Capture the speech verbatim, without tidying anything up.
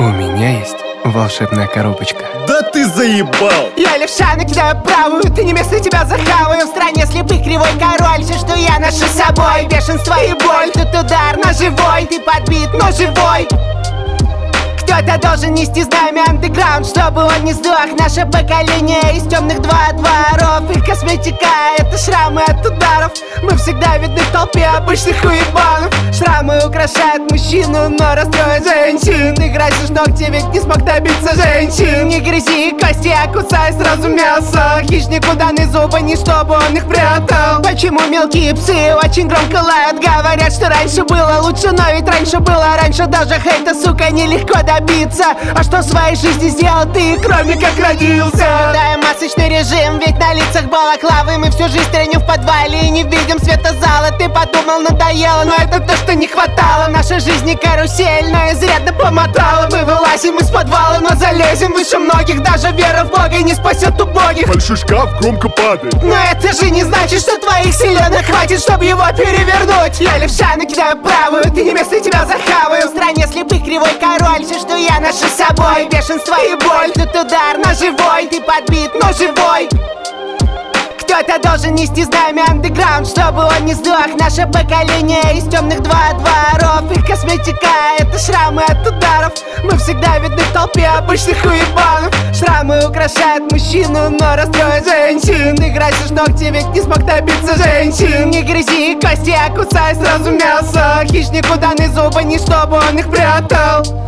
меня есть волшебная коробочка. Да ты заебал! Я левша, накидаю правую, ты не место, тебя захаваю. В стране слепых кривой король, все, что я ношу с собой. Бешенство и боль, тут удар ножевой. Ты подбит, но живой. Кто-то должен нести знамя андеграунд, чтобы он не сдох. Наше поколение из темных два дворов. Их косметика — это шрамы от ударов. Мы всегда видны в толпе обычных уебанов. Шрамы украшают мужчину, но расстроят женщин. Ты красишь ногти, ведь не смог добиться женщин. Не грызи кости, а кусай сразу мясо. Хищнику даны зубы, не чтобы он их прятал. Почему мелкие псы очень громко лают? Говорят, что раньше было лучше, но ведь раньше было раньше. Даже хейта, сука, нелегко добиться. А что в своей жизни сделал ты, кроме как родился? Дай масочный режим, ведь на лицах балаклавы. Мы всю жизнь треним в подвале и не видим света зала. Ты подумал, надоело, но это то, что не хватало. Наша жизнь не карусель, но изрядно помотала. Мы вылазим из подвала, но залезем выше многих. Даже вера в Бога не спасет убогих. Большой шкаф громко падает. Но это же не значит, что твоих силенок хватит, чтобы его перевернуть. Я левша, накидаю правую, ты не место, тебя захаваю. В стране слепых кривой король, все, что я ношу с собой. Бешенство и боль, тут удар ножевой. Ты подбит, но живой. Кто-то должен нести знамя андеграунд, чтобы он не сдох. Наше поколение из темных два дворов. Их косметика — это шрамы от ударов. Мы всегда видны в толпе обычных уебанов. Шрамы украшают мужчину, но расстроят женщин. Ты красишь ногти, ведь не смог добиться женщин. Не грызи кости, а кусай сразу мясо. Хищнику даны зубы, не чтобы он их прятал.